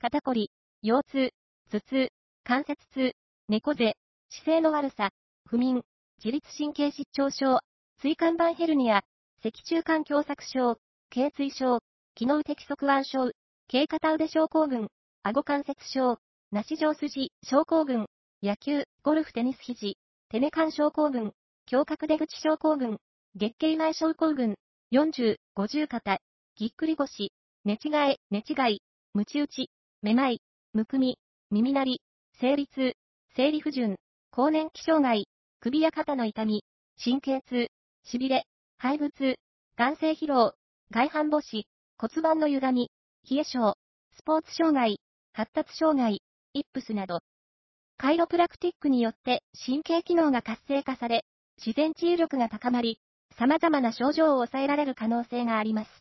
肩こり、腰痛、頭痛、関節痛、猫背、姿勢の悪さ、不眠、自律神経失調症、椎間板ヘルニア、脊柱管狭窄症、頚椎症、機能的側腕症、軽片腕症候群、顎関節症、梨状筋症候群、野球、ゴルフテニス肘、テネカン症候群、胸郭出口症候群、月経前症候群、40、50肩、ぎっくり腰、寝違え、寝違い、ムチ打ち、めまい、むくみ、耳鳴り、生理痛、生理不順、更年期障害、首や肩の痛み、神経痛、痺れ、肺部痛、眼性疲労、外反母趾、骨盤の歪み、冷え症、スポーツ障害、発達障害、イップスなど、カイロプラクティックによって神経機能が活性化され、自然治癒力が高まり、様々な症状を抑えられる可能性があります。